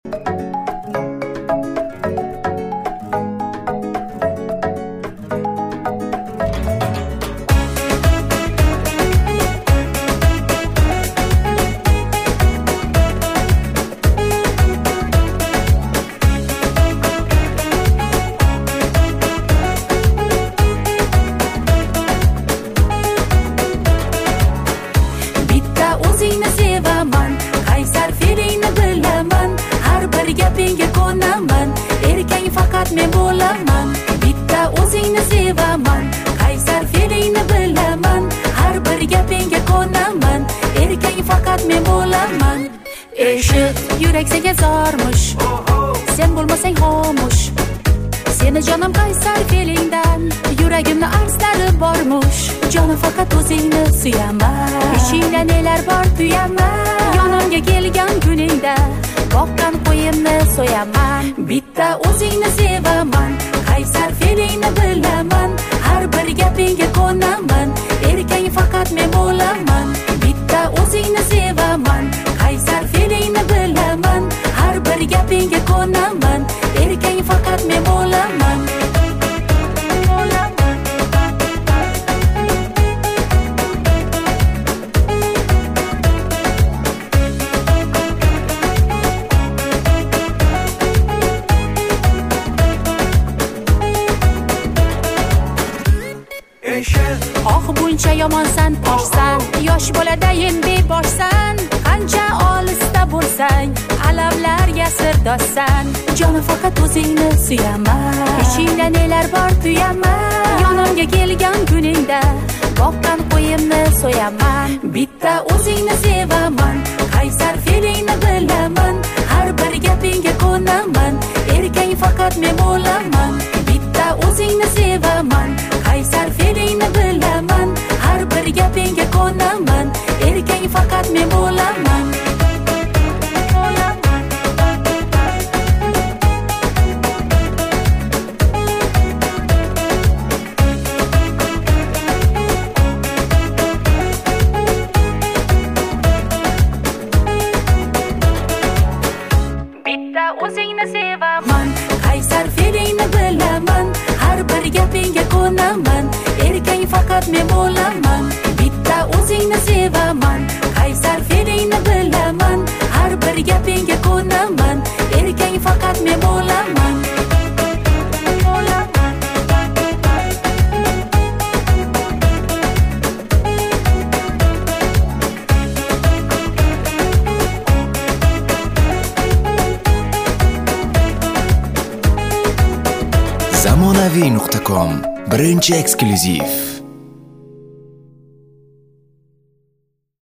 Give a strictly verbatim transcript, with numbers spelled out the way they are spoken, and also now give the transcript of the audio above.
Men bo'laman, bitta o'zingni sevaman, qaysar fe'lingni bilaman, har bir gapingga ko'naman, erkak faqat men bo'laman. Eshit, yurak senga zormush, sen bo'lmasang xomush, seni jonim qaysar fe'lingdan, yuragimni arzlari bormush, jonim faqat o'zingni suyaman, ichingda nelar bor tuyaman, yonimga kelgan kuningda boqqan qo'yimni so'yaman. Bitta o'zingni sevaman, qaysar fe'lingni bilaman, har bir gapingga ko'naman, erkak faqat men bo'laman. Bitta o'zingni sevaman, qaysar fe'lingni bilaman, har bir gapingga ko'naman, erkak faqat men bo'laman. Oh buncha yomonsan, toshsan, yosh boladayin beboshsan, qancha olisda bo'lsang, alamlarga sirdoshsan, jonim faqat o'zingni suyaman, ichingda nelar bor tuyaman, yonimga kelgan kuningda boqqan qo'yimni so'yaman. Bitta o'zingni sevaman, qaysar fe'lingni bilaman, har bir gapingga ko'naman, erkak faqat men bo'laman. Bitta o'zingni sevaman, qaysar fe'lingni bilaman, har bir gapingga ko'naman, erkak faqat men bo'laman. Bitta o'zingni sevaman, qaysar fe'lingni bilaman, har bir gapingga ko'naman, erkak faqat men bo'laman. Bitta o'zingni sevaman, qaysar fe'lingni bilaman, har bir gapingga ko'naman, erkak faqat men bo'laman. zamonaviy nuqta com birinchi eksklyuziv.